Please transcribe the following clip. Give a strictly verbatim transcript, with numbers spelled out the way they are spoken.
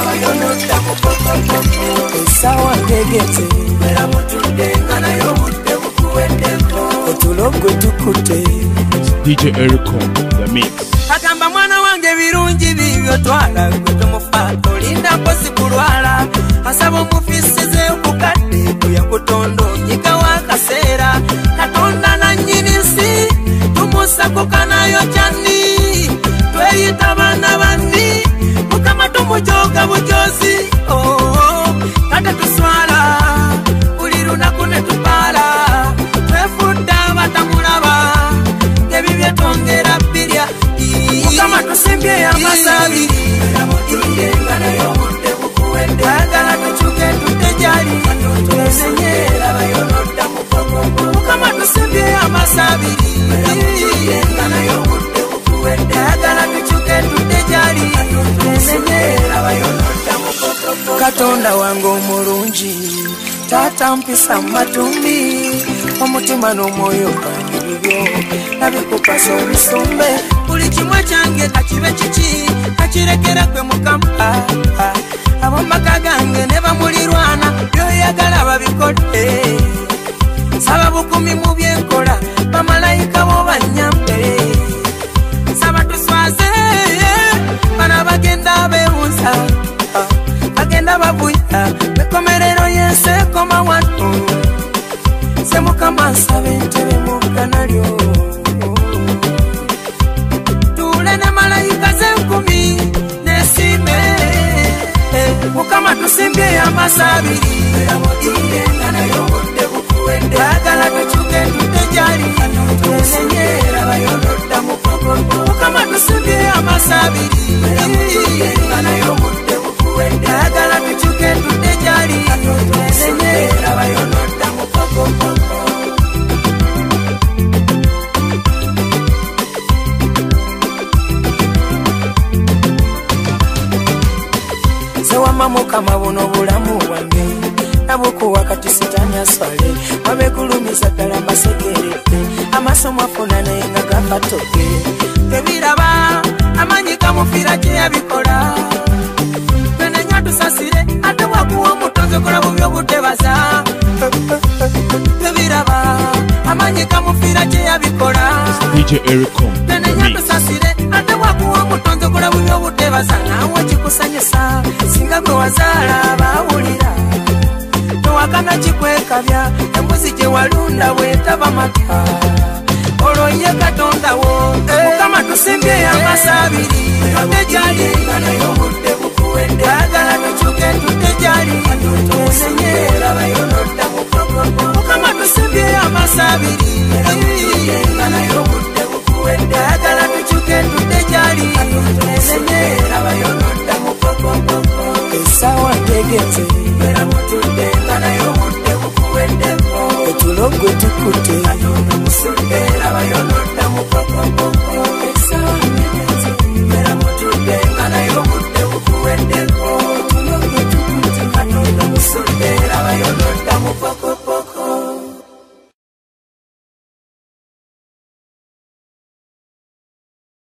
abayonota mukokoko sawa ngegete era mutunde ngana yobutte bukuweddeko otulogo tukute D J Erico the mix agamba mwana wange birungi bibyo twala gwe tumufa olinda mposi kulwala asaba omufisize okukadde kuyakutondo nyikawa kaseera katonda na nyinisi tumusako kanayo chani tweyita bana bandi mukama tumujoga bujozi oh kata tuswala buli lunaku ne tupala twefudda batamulaba ebibye tongera birya mukama tusimbye amasabi ngana y'obudde bukuwedde agala tukyuke tutejali tunesenyera bayonodda mukoko mukama tusimbye amasabi ngana y'obudde bukuwedde agala tukyuke tutejali tunesenyera bayonodda mukoko katonda wange omulungi tata mpisa matumbi omutima n'omwoyo gwange bibyo nabikupasa obisumbe buli kimwe kyange kakibe kiki kakirekera gwe mukama ab'omaka gange ne bamulirwana byoyagala babikole saba bukumi mu byenkola bamalayika bo bannyambe saba tuswaze bana bagenda beewuza bagenda babuya bekomerero yense koma watu se mukama nsabe ntebe mu ggana lyo tule ne malayika z'enkumi nesime mukama tusimbye amasabiri era mutunde ngana y'obudde bukuwedde agala tukyuke tutejali tunesenyera bayonodda mukoko mukama tusimbye amasabiri era mutunde ngana y'obudde bukuwedde agala tukyuke tutejali tunesenyera bayonodda mukoko sewama mukama buno bulamu bwange nabukuwa kati sitani aswale wabekulumiza ddala mbasekerete amasomo afuna naye nga gakatoke tebiraba amanyi kamufira kye yabikola twenenya tusasire ate wakuwa omutonzi okola bubyo butebaza tebiraba amanyi kamufira kye yabikola D J Erico twenenya tusasire ate wakuwa omutonzi okola bubyo butebaza nawe kikusanyusa singa gwe wazaala baawulira towakana kikwekabya embuzi gye walunda bwetaba maka olwo ye katondawo mukama tusimbye amasabiri otejali